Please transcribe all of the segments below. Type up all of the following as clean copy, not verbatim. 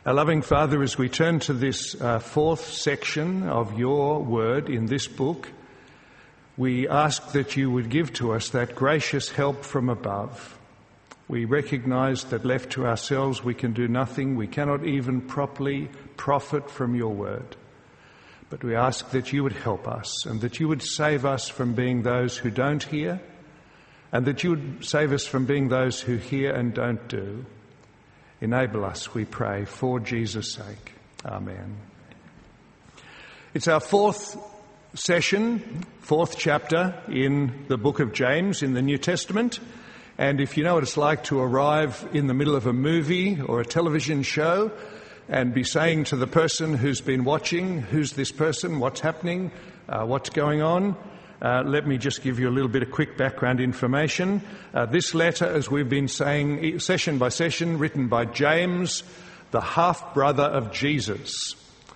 Our loving Father, as we turn to this fourth section of your word in this book, we ask that you would give to us that gracious help from above. We recognise that left to ourselves we can do nothing. We cannot even properly profit from your word. But we ask that you would help us and that you would save us from being those who don't hear, and that you would save us from being those who hear and don't do. Enable us, we pray, for Jesus' sake. Amen. It's our fourth session, fourth chapter in the book of James in the New Testament. And if you know what it's like to arrive in the middle of a movie or a television show and be saying to the person who's been watching, who's this person, what's happening, what's going on, let me just give you a little bit of quick background information. This letter, as we've been saying, session by session, written by James, the half-brother of Jesus.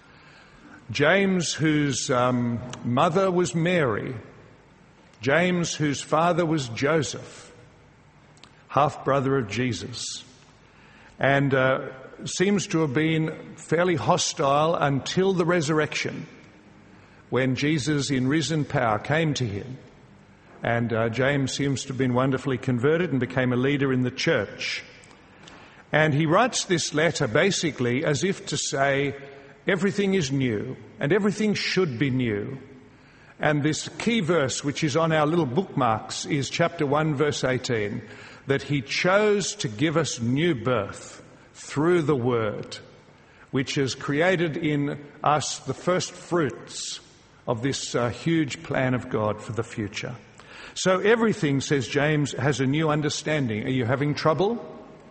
James, whose mother was Mary. James, whose father was Joseph, half-brother of Jesus. And seems to have been fairly hostile until the resurrection, when Jesus in risen power came to him. And James seems to have been wonderfully converted and became a leader in the church. And he writes this letter basically as if to say everything is new and everything should be new. And this key verse, which is on our little bookmarks, is chapter 1, verse 18, that he chose to give us new birth through the word, which has created in us the first fruits of this huge plan of God for the future. So everything, says James, has a new understanding. Are you having trouble?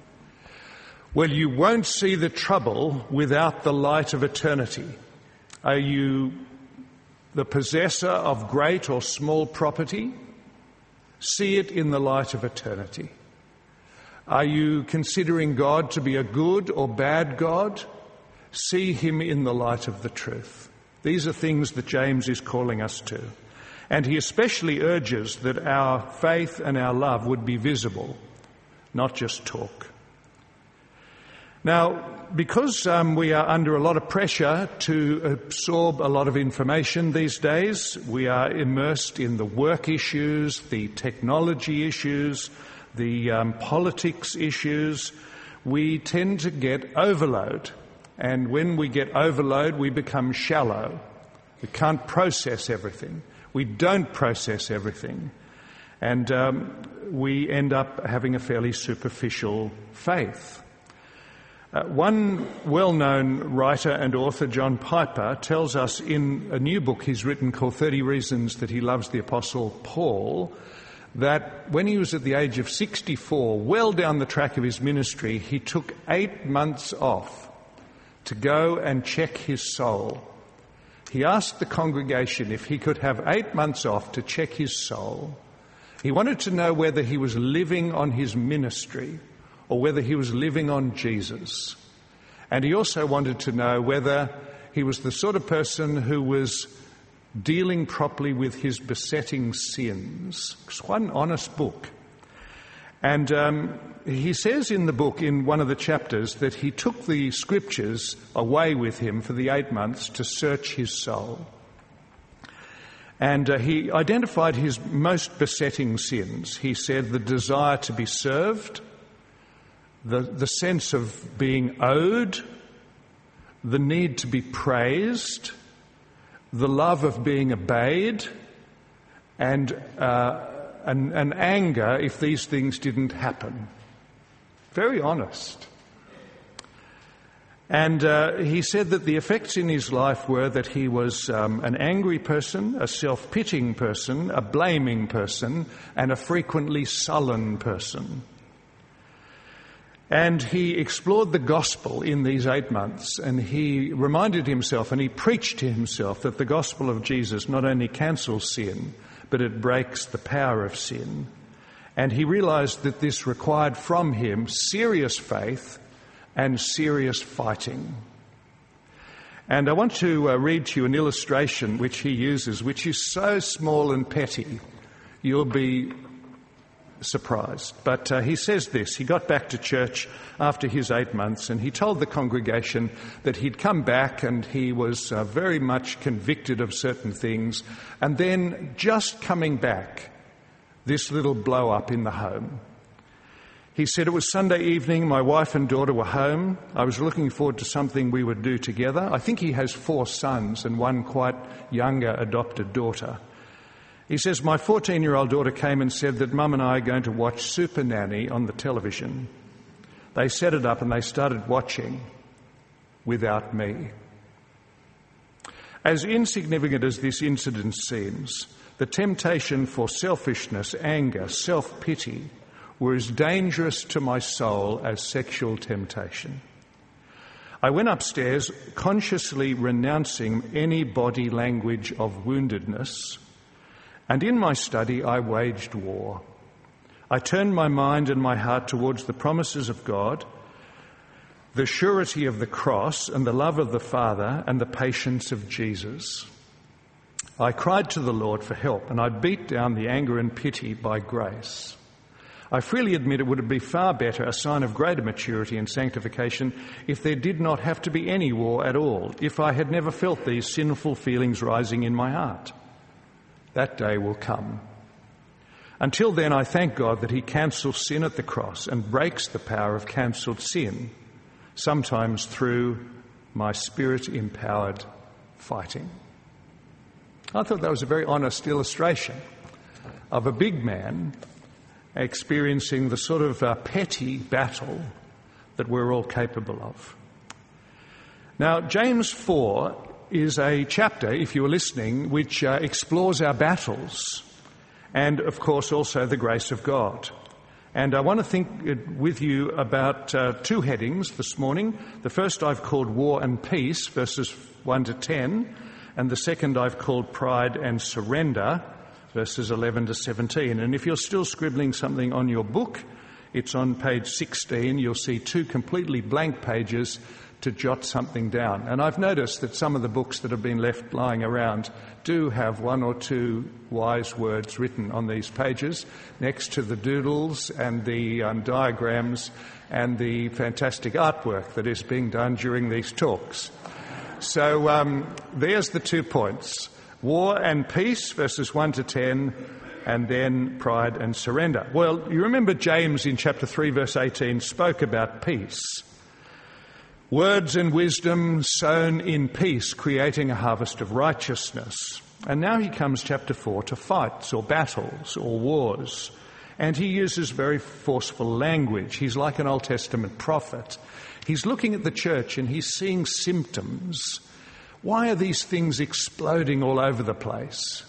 Well, you won't see the trouble without the light of eternity. Are you the possessor of great or small property? See it in the light of eternity. Are you considering God to be a good or bad God? See him in the light of the truth. These are things that James is calling us to. And he especially urges that our faith and our love would be visible, not just talk. Now, because we are under a lot of pressure to absorb a lot of information these days, we are immersed in the work issues, the technology issues, the politics issues. We tend to get overload. And when we get overload, we become shallow. We can't process everything. We don't process everything. And we end up having a fairly superficial faith. One well-known writer and author, John Piper, tells us in a new book he's written called 30 Reasons That He Loves the Apostle Paul, that when he was at the age of 64, well down the track of his ministry, he took 8 months off to go and check his soul. He asked the congregation if he could have 8 months off to check his soul. He wanted to know whether he was living on his ministry or whether he was living on Jesus. And he also wanted to know whether he was the sort of person who was dealing properly with his besetting sins. It's quite an honest book. And he says in the book, in one of the chapters, that he took the scriptures away with him for the 8 months to search his soul. And he identified his most besetting sins. He said the desire to be served, the sense of being owed, the need to be praised, the love of being obeyed, and an anger if these things didn't happen. Very honest. And he said that the effects in his life were that he was an angry person, a self-pitying person, a blaming person, and a frequently sullen person. And he explored the gospel in these 8 months, and he reminded himself and he preached to himself that the gospel of Jesus not only cancels sin, but it breaks the power of sin. And he realized that this required from him serious faith and serious fighting. And I want to read to you an illustration which he uses, which is so small and petty, you'll be surprised. But he says this. He got back to church after his 8 months and he told the congregation that he'd come back and he was very much convicted of certain things. And then just coming back, this little blow up in the home. He said, it was Sunday evening, my wife and daughter were home. I was looking forward to something we would do together. I think he has 4 sons and one quite younger adopted daughter. He says, my 14-year-old daughter came and said that Mum and I are going to watch Super Nanny on the television. They set it up and they started watching without me. As insignificant as this incident seems, the temptation for selfishness, anger, self-pity were as dangerous to my soul as sexual temptation. I went upstairs consciously renouncing any body language of woundedness, and in my study I waged war. I turned my mind and my heart towards the promises of God, the surety of the cross and the love of the Father and the patience of Jesus. I cried to the Lord for help, and I beat down the anger and pity by grace. I freely admit it would be far better, a sign of greater maturity and sanctification, if there did not have to be any war at all, if I had never felt these sinful feelings rising in my heart. That day will come. Until then, I thank God that he cancels sin at the cross and breaks the power of cancelled sin, sometimes through my spirit-empowered fighting. I thought that was a very honest illustration of a big man experiencing the sort of petty battle that we're all capable of. Now, James 4 is a chapter, if you were listening, which explores our battles and, of course, also the grace of God. And I want to think with you about 2 headings this morning. The first I've called War and Peace, verses 1 to 10, and the second I've called Pride and Surrender, verses 11 to 17. And if you're still scribbling something on your book, it's on page 16. You'll see 2 completely blank pages to jot something down. And I've noticed that some of the books that have been left lying around do have 1 or 2 wise words written on these pages next to the doodles and the diagrams and the fantastic artwork that is being done during these talks. So there's the 2 points. War and Peace, verses 1 to 10, and then Pride and Surrender. Well, you remember James in chapter 3, verse 18, spoke about peace. Words and wisdom sown in peace, creating a harvest of righteousness. And now he comes, chapter 4, to fights or battles or wars. And he uses very forceful language. He's like an Old Testament prophet. He's looking at the church and he's seeing symptoms. Why are these things exploding all over the place?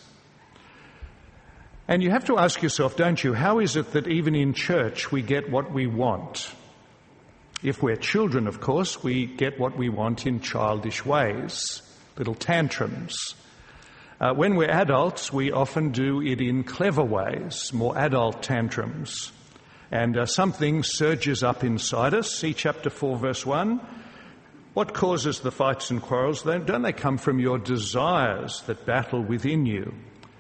And you have to ask yourself, don't you, how is it that even in church we get what we want? If we're children, of course, we get what we want in childish ways, little tantrums. When we're adults, we often do it in clever ways, more adult tantrums. And something surges up inside us. See chapter 4, verse 1. What causes the fights and quarrels? Don't they come from your desires that battle within you?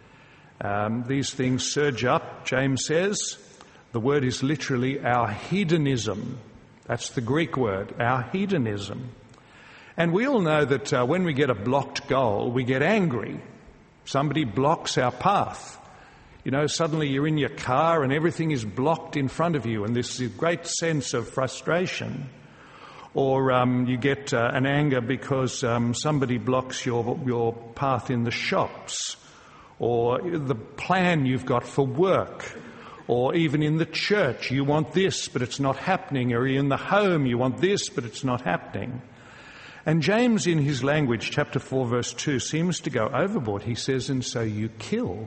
These things surge up, James says. The word is literally our hedonism. That's the Greek word, our hedonism. And we all know that when we get a blocked goal, we get angry. Somebody blocks our path. You know, suddenly you're in your car and everything is blocked in front of you, and this is a great sense of frustration. Or you get an anger because somebody blocks your path in the shops, or the plan you've got for work, or even in the church, you want this but it's not happening, or in the home you want this but it's not happening. And James, in his language, chapter 4, verse 2, seems to go overboard. He says, and so you kill.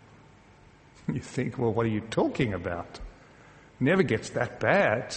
You think, well, what are you talking about? Never gets that bad.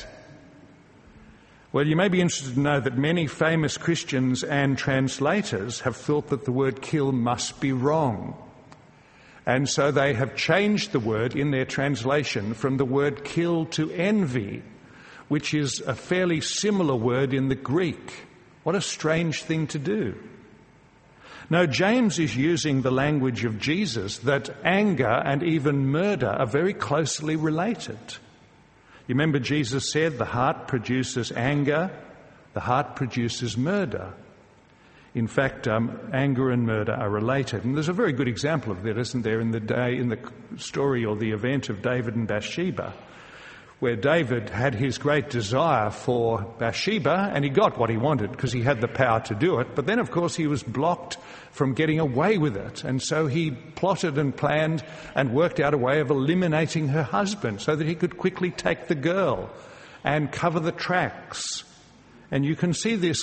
Well, you may be interested to know that many famous Christians and translators have thought that the word kill must be wrong. And so they have changed the word in their translation from the word kill to envy, which is a fairly similar word in the Greek. What a strange thing to do. No, James is using the language of Jesus, that anger and even murder are very closely related. You remember Jesus said the heart produces anger, the heart produces murder. In fact, anger and murder are related. And there's a very good example of that, isn't there, in the story or the event of David and Bathsheba, where David had his great desire for Bathsheba, and he got what he wanted because he had the power to do it. But then, of course, he was blocked from getting away with it. And so he plotted and planned and worked out a way of eliminating her husband so that he could quickly take the girl and cover the tracks. And you can see this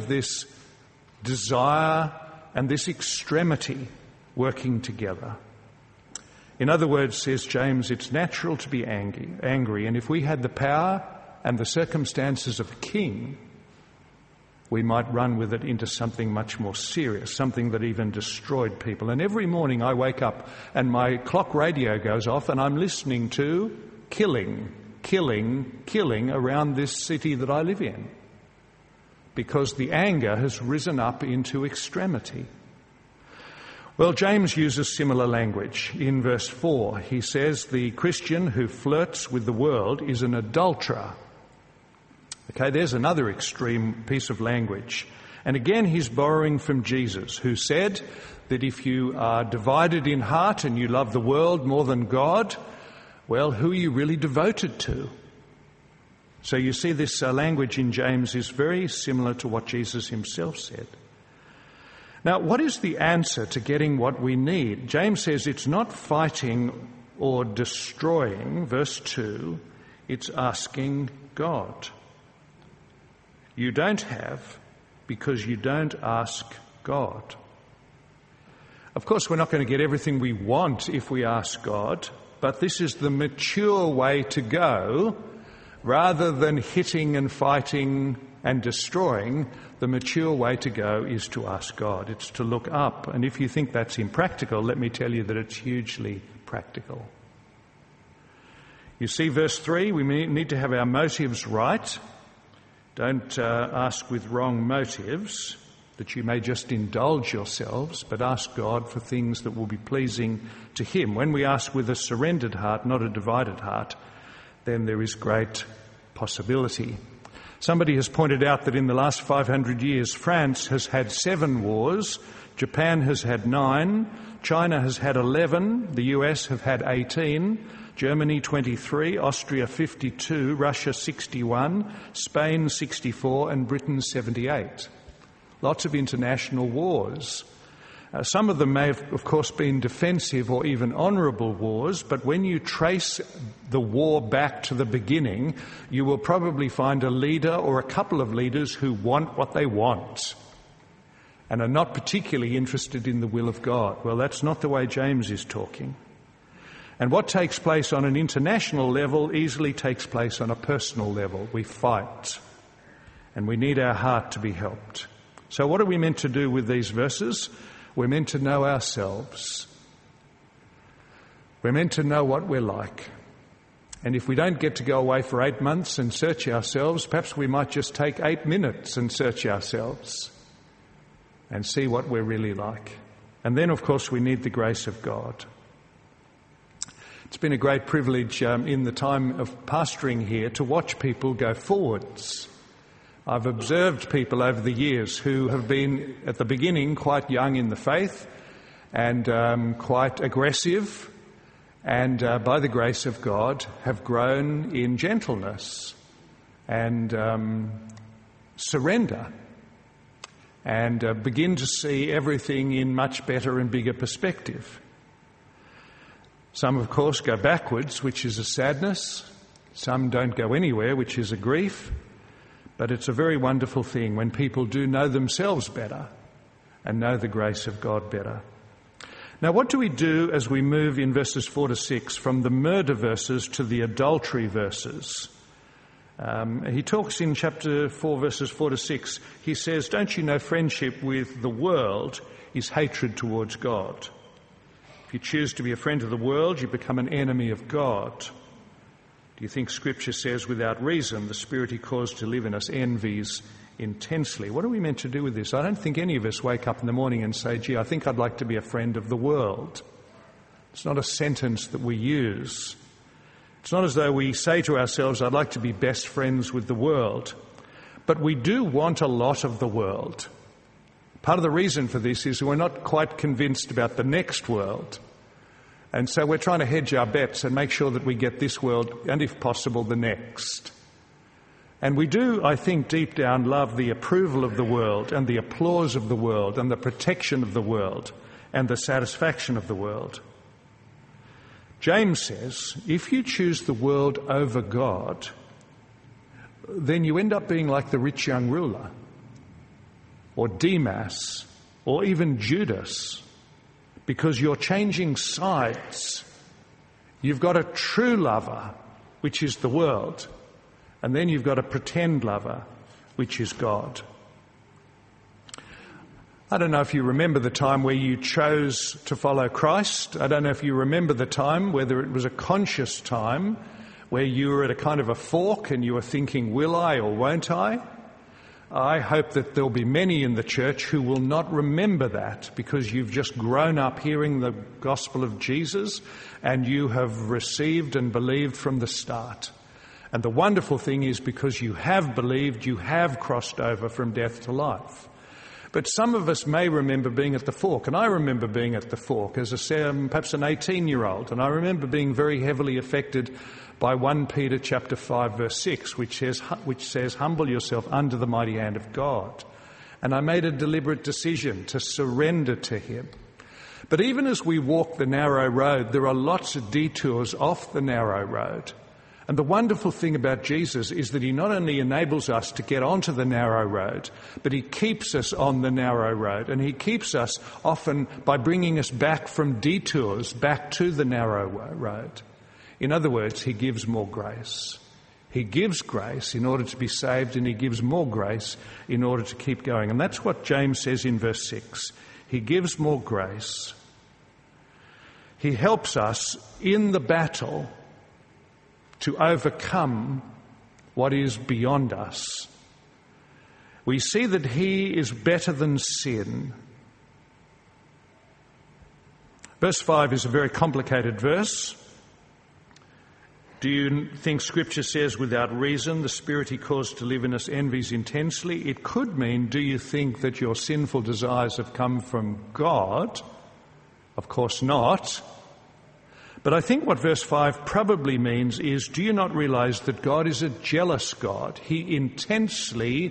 desire and this extremity working together. In other words, says James, it's natural to be angry, and if we had the power and the circumstances of a king, we might run with it into something much more serious, something that even destroyed people. And every morning I wake up and my clock radio goes off and I'm listening to killing around this city that I live in, because the anger has risen up into extremity. Well, James uses similar language. In verse 4, he says the Christian who flirts with the world is an adulterer. Okay, there's another extreme piece of language. And again, he's borrowing from Jesus, who said that if you are divided in heart and you love the world more than God, well, who are you really devoted to? So you see, this language in James is very similar to what Jesus himself said. Now, what is the answer to getting what we need? James says it's not fighting or destroying, verse 2, it's asking God. You don't have because you don't ask God. Of course, we're not going to get everything we want if we ask God, but this is the mature way to go. Rather than hitting and fighting and destroying, the mature way to go is to ask God. It's to look up. And if you think that's impractical, let me tell you that it's hugely practical. You see, verse 3, we need to have our motives right. Don't ask with wrong motives, that you may just indulge yourselves, but ask God for things that will be pleasing to Him. When we ask with a surrendered heart, not a divided heart, then there is great possibility. Somebody has pointed out that in the last 500 years, France has had 7 wars, Japan has had 9, China has had 11, the US have had 18, Germany 23, Austria 52, Russia 61, Spain 64, and Britain 78. Lots of international wars. Some of them may have, of course, been defensive or even honourable wars, but when you trace the war back to the beginning, you will probably find a leader or a couple of leaders who want what they want and are not particularly interested in the will of God. Well, that's not the way James is talking. And what takes place on an international level easily takes place on a personal level. We fight, and we need our heart to be helped. So what are we meant to do with these verses? We're meant to know ourselves. We're meant to know what we're like. And if we don't get to go away for 8 months and search ourselves, perhaps we might just take 8 minutes and search ourselves and see what we're really like. And then, of course, we need the grace of God. It's been a great privilege in the time of pastoring here to watch people go forwards. I've observed people over the years who have been, at the beginning, quite young in the faith and quite aggressive, and by the grace of God have grown in gentleness and surrender and begin to see everything in much better and bigger perspective. Some, of course, go backwards, which is a sadness. Some don't go anywhere, which is a grief. But it's a very wonderful thing when people do know themselves better and know the grace of God better. Now, what do we do as we move in verses 4 to 6 from the murder verses to the adultery verses? He talks in chapter 4, verses 4 to 6. He says, don't you know friendship with the world is hatred towards God? If you choose to be a friend of the world, you become an enemy of God. Do you think Scripture says without reason the spirit He caused to live in us envies intensely. What are we meant to do with this? I don't think any of us wake up in the morning and say, gee, I think I'd like to be a friend of the world. It's not a sentence that we use. It's not as though we say to ourselves, I'd like to be best friends with the world. But we do want a lot of the world. Part of the reason for this is we're not quite convinced about the next world. And so we're trying to hedge our bets and make sure that we get this world and, if possible, the next. And we do, I think, deep down love the approval of the world and the applause of the world and the protection of the world and the satisfaction of the world. James says, if you choose the world over God, then you end up being like the rich young ruler, or Demas, or even Judas, because you're changing sides. You've got a true lover, which is the world, and then you've got a pretend lover, which is God. I don't know if you remember the time where you chose to follow Christ. I don't know if you remember the time, whether it was a conscious time, where you were at a kind of a fork and you were thinking, will I or won't I? I hope that there'll be many in the church who will not remember that, because you've just grown up hearing the gospel of Jesus and you have received and believed from the start. And the wonderful thing is, because you have believed, you have crossed over from death to life. But some of us may remember being at the fork, and I remember being at the fork as perhaps an 18-year-old, and I remember being very heavily affected by 1 Peter chapter 5 verse 6, which says, humble yourself under the mighty hand of God. And I made a deliberate decision to surrender to him. But even as we walk the narrow road, there are lots of detours off the narrow road. And the wonderful thing about Jesus is that he not only enables us to get onto the narrow road, but he keeps us on the narrow road. And he keeps us often by bringing us back from detours back to the narrow road. In other words, he gives more grace. He gives grace in order to be saved, and he gives more grace in order to keep going. And that's what James says in verse 6. He gives more grace. He helps us in the battle to overcome what is beyond us. We see that he is better than sin. Verse 5 is a very complicated verse. Do you think Scripture says without reason the Spirit he caused to live in us envies intensely? It could mean, do you think that your sinful desires have come from God? Of course not. But I think what verse 5 probably means is, do you not realize that God is a jealous God? He intensely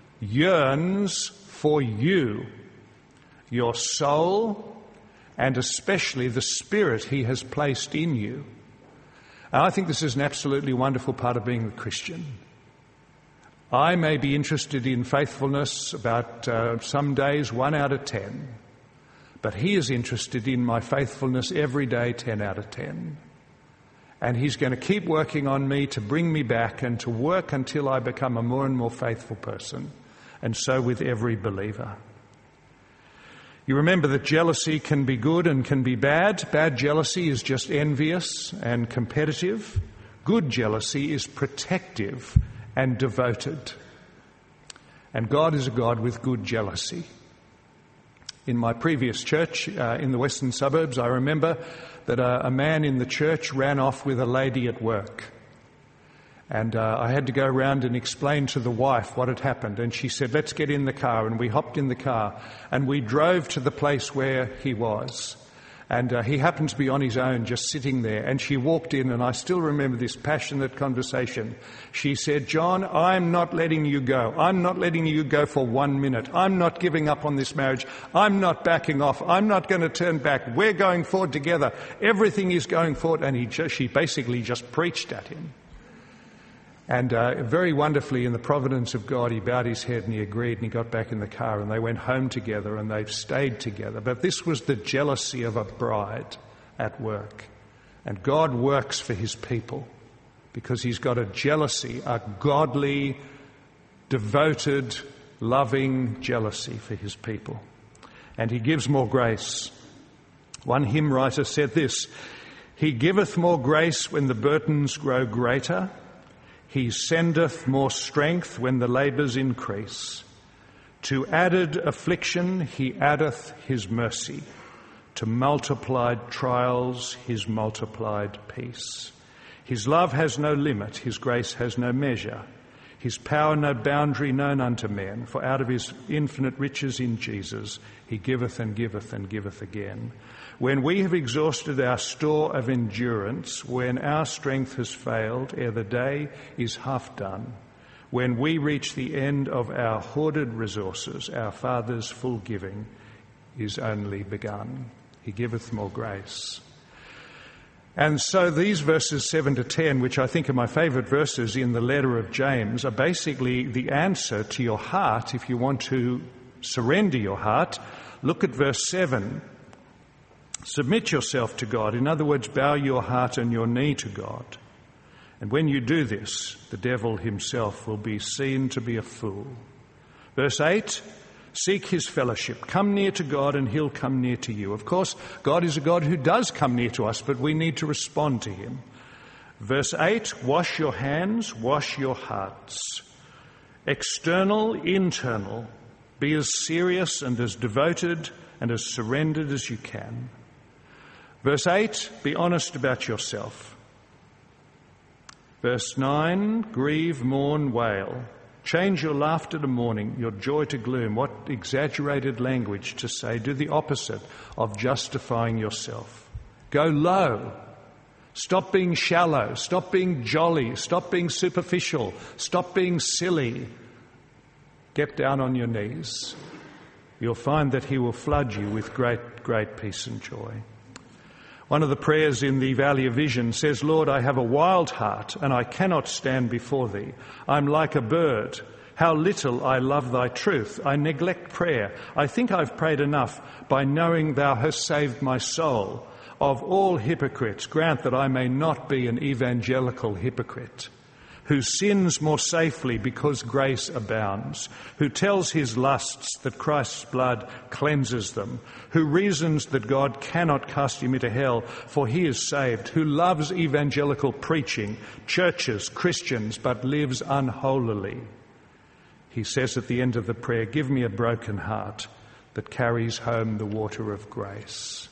yearns for you, your soul, and especially the Spirit he has placed in you. And I think this is an absolutely wonderful part of being a Christian. I may be interested in faithfulness about some days 1 out of 10. But he is interested in my faithfulness every day, 10 out of 10. And he's going to keep working on me to bring me back and to work until I become a more and more faithful person. And so with every believer. You remember that jealousy can be good and can be bad. Bad jealousy is just envious and competitive. Good jealousy is protective and devoted. And God is a God with good jealousy. In my previous church in the western suburbs, I remember that a man in the church ran off with a lady at work. And I had to go around and explain to the wife what had happened. And she said, let's get in the car. And we hopped in the car and we drove to the place where he was. And he happened to be on his own, just sitting there. And she walked in, and I still remember this passionate conversation. She said, John, I'm not letting you go. I'm not letting you go for 1 minute. I'm not giving up on this marriage. I'm not backing off. I'm not going to turn back. We're going forward together. Everything is going forward. And she basically just preached at him. And very wonderfully, in the providence of God, he bowed his head and he agreed, and he got back in the car and they went home together and they've stayed together. But this was the jealousy of a bride at work. And God works for his people because he's got a jealousy, a godly, devoted, loving jealousy for his people. And he gives more grace. One hymn writer said this, he giveth more grace when the burdens grow greater. He sendeth more strength when the labours increase. To added affliction he addeth his mercy. To multiplied trials his multiplied peace. His love has no limit, his grace has no measure. His power no boundary known unto men. For out of his infinite riches in Jesus he giveth and giveth and giveth again. When we have exhausted our store of endurance, when our strength has failed ere the day is half done, when we reach the end of our hoarded resources, our Father's full giving is only begun. He giveth more grace. And so these verses 7 to 10, which I think are my favourite verses in the letter of James, are basically the answer to your heart. If you want to surrender your heart, look at verse 7. Submit yourself to God. In other words, bow your heart and your knee to God. And when you do this, the devil himself will be seen to be a fool. Verse 8, seek his fellowship. Come near to God and he'll come near to you. Of course, God is a God who does come near to us, but we need to respond to him. Verse 8, wash your hands, wash your hearts. External, internal, be as serious and as devoted and as surrendered as you can. Verse 8, be honest about yourself. Verse 9, grieve, mourn, wail. Change your laughter to mourning, your joy to gloom. What exaggerated language to say. Do the opposite of justifying yourself. Go low. Stop being shallow. Stop being jolly. Stop being superficial. Stop being silly. Get down on your knees. You'll find that he will flood you with great, great peace and joy. One of the prayers in the Valley of Vision says, Lord, I have a wild heart and I cannot stand before thee. I'm like a bird. How little I love thy truth. I neglect prayer. I think I've prayed enough by knowing thou hast saved my soul. Of all hypocrites, grant that I may not be an evangelical hypocrite, who sins more safely because grace abounds, who tells his lusts that Christ's blood cleanses them, who reasons that God cannot cast him into hell, for he is saved, who loves evangelical preaching, churches, Christians, but lives unholily. He says at the end of the prayer, give me a broken heart that carries home the water of grace.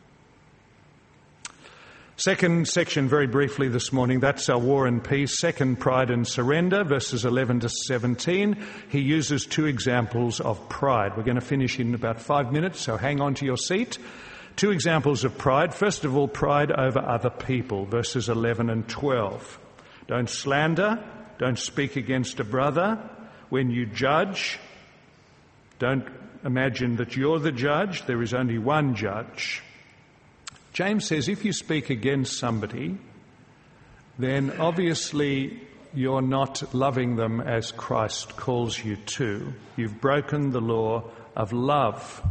Second section, very briefly this morning, that's our war and peace. Second, pride and surrender, verses 11 to 17. He uses two examples of pride. We're going to finish in about 5 minutes, so hang on to your seat. Two examples of pride. First of all, pride over other people, verses 11 and 12. Don't slander, don't speak against a brother. When you judge, don't imagine that you're the judge. There is only one judge. James says if you speak against somebody, then obviously you're not loving them as Christ calls you to. You've broken the law of love.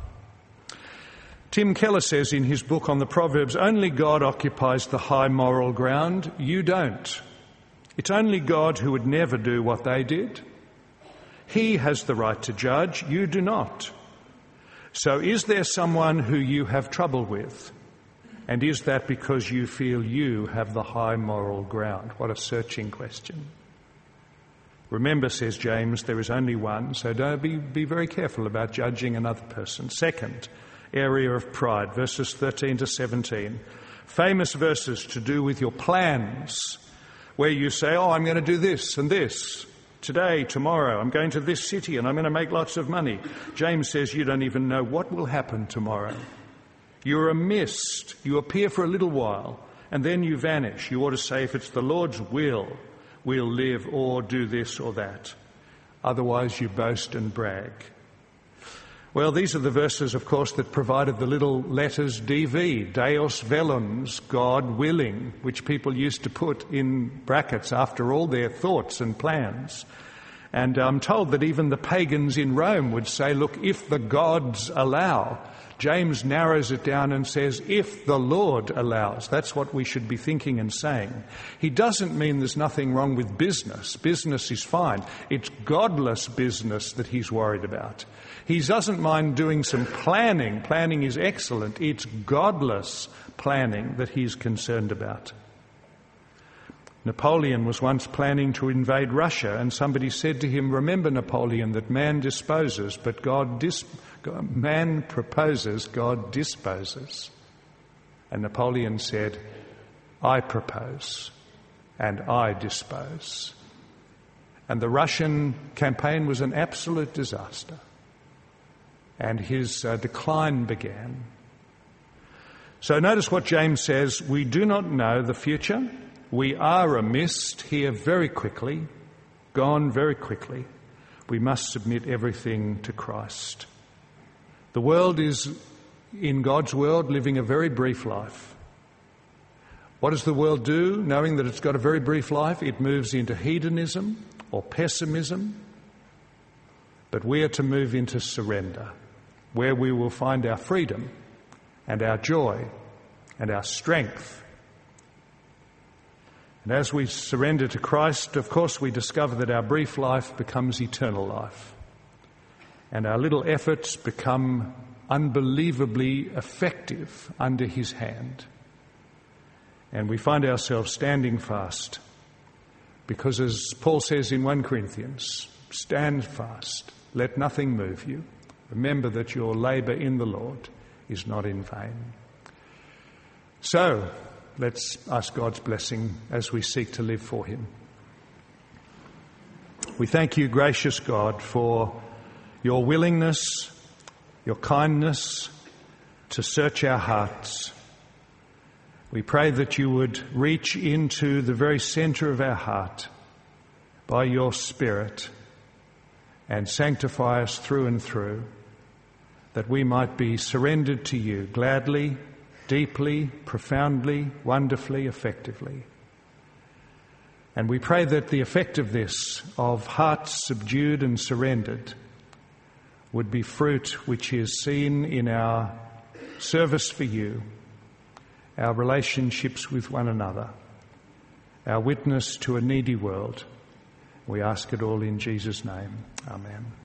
Tim Keller says in his book on the Proverbs, only God occupies the high moral ground. You don't. It's only God who would never do what they did. He has the right to judge. You do not. So is there someone who you have trouble with? And is that because you feel you have the high moral ground? What a searching question. Remember, says James, there is only one, so don't be very careful about judging another person. Second area of pride, verses 13 to 17. Famous verses to do with your plans, where you say, oh, I'm going to do this and this. Today, tomorrow, I'm going to this city and I'm going to make lots of money. James says you don't even know what will happen tomorrow. You're a mist. You appear for a little while, and then you vanish. You ought to say, if it's the Lord's will, we'll live or do this or that. Otherwise, you boast and brag. Well, these are the verses, of course, that provided the little letters DV, Deus Vellums, God willing, which people used to put in brackets after all their thoughts and plans. And I'm told that even the pagans in Rome would say, look, if the gods allow. James narrows it down and says, if the Lord allows. That's what we should be thinking and saying. He doesn't mean there's nothing wrong with business. Business is fine. It's godless business that he's worried about. He doesn't mind doing some planning. Planning is excellent. It's godless planning that he's concerned about. Napoleon was once planning to invade Russia, and somebody said to him, "Remember, Napoleon, that man disposes, but man proposes, God disposes." And Napoleon said, "I propose and I dispose." And the Russian campaign was an absolute disaster, and his decline began. So notice what James says: we do not know the future. We are a mist here very quickly, gone very quickly. We must submit everything to Christ. The world is, in God's world, living a very brief life. What does the world do, knowing that it's got a very brief life? It moves into hedonism or pessimism. But we are to move into surrender, where we will find our freedom and our joy and our strength. And as we surrender to Christ, of course, we discover that our brief life becomes eternal life. And our little efforts become unbelievably effective under his hand. And we find ourselves standing fast. Because as Paul says in 1 Corinthians, stand fast, let nothing move you. Remember that your labour in the Lord is not in vain. So, let's ask God's blessing as we seek to live for him. We thank you, gracious God, for your willingness, your kindness to search our hearts. We pray that you would reach into the very centre of our heart by your Spirit and sanctify us through and through, that we might be surrendered to you gladly, deeply, profoundly, wonderfully, effectively. And we pray that the effect of this, of hearts subdued and surrendered, would be fruit which is seen in our service for you, our relationships with one another, our witness to a needy world. We ask it all in Jesus' name. Amen.